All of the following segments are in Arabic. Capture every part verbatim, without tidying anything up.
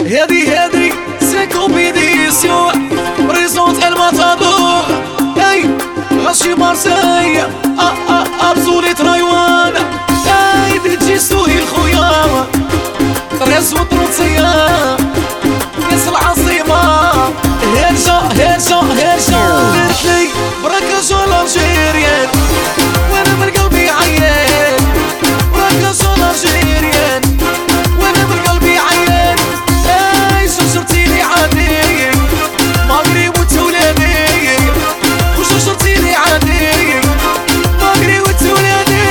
هادي هادي سي كومبيديسيون بريزونت الماتادور اي غاشي مارسي ا ا ابزوليت رايوان اي دي جي سوهيل خويا تريز وتروتسيا كاس العاصمة هرجة هرجة هرجة قالتلي براكاج الجيريان وانا من قلبي عيان براكاج الجيريان وانا من قلبي عيان اي شجرتيني عادي ماغري وتولادي وشجرتيني عادي ماغري وتولادي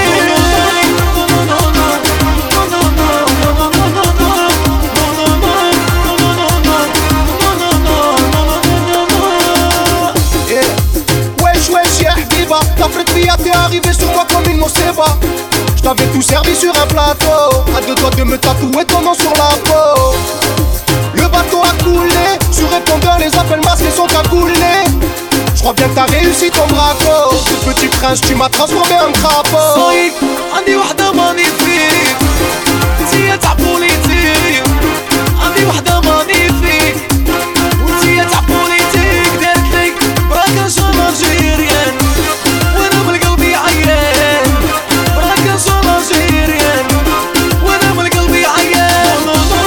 T'as fait de t'es arrivé sur moi comme une moseba. J't'avais tout servi sur un plateau. À deux doigts de me tatouer ton nom sur la peau. Le bateau a coulé. Sur répondeur les appels masqués sont cagoulés. J'crois bien que t'as réussi ton braco. Ce petit prince tu m'as transformé en crapaud. صايك عندي وحدة مانيفيك انتيا تاع بوليتيك عندي وحدة مانيفيك وانتيا تاع بوليتيك دارتلي براكاج الجيريان وانا من قلبي عيان براكاج الجيريان وانا من قلبي عيان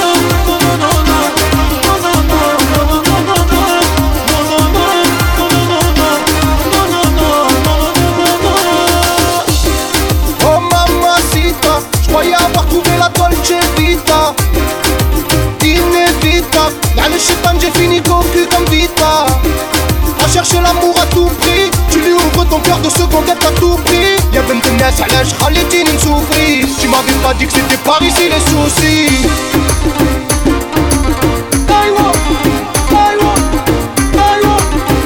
Oh mamacita, j'croyais avoir trouvé la Dolce Vita. Inévitable, dans le chétan j'ai fini cocu comme Vita. À chercher l'amour à tout prix, tu lui ouvres ton cœur de seconde à tout prix. Y'a ben de nes à l'âge, Khalidine me souffrit. Tu m'avais pas dit que c'était par ici les soucis. Taïwan, Taïwan, Taïwan.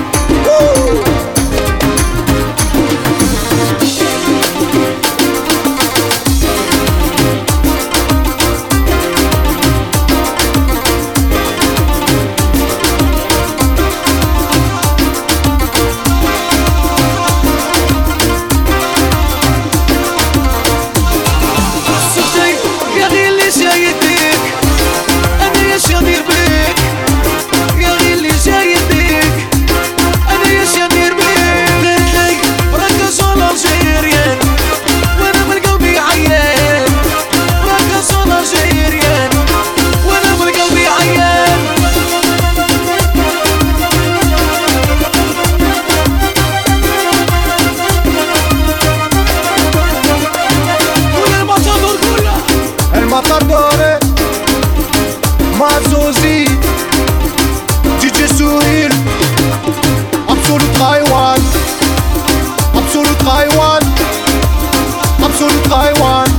Matadore, Mazozi, D J Suhil, Absolute Taiwan, Absolute Taiwan, Absolute Taiwan.